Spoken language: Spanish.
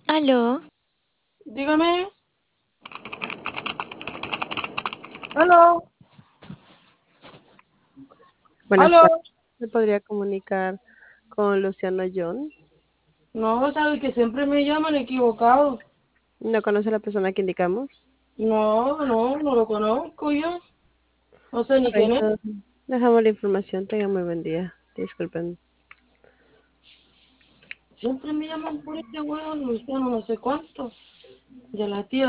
Aló, Dígame. Aló. Buenas Aló. tardes. ¿Me podría comunicar con Luciano John? No, sabe que siempre me llaman equivocado. ¿No conoce a la persona que indicamos? No lo conozco yo. No sé ni quién es. Correcto. Dejamos la información. Tenga muy buen día. Disculpen. Siempre me llaman por este huevo, Luciano, no sé cuánto. De la tía.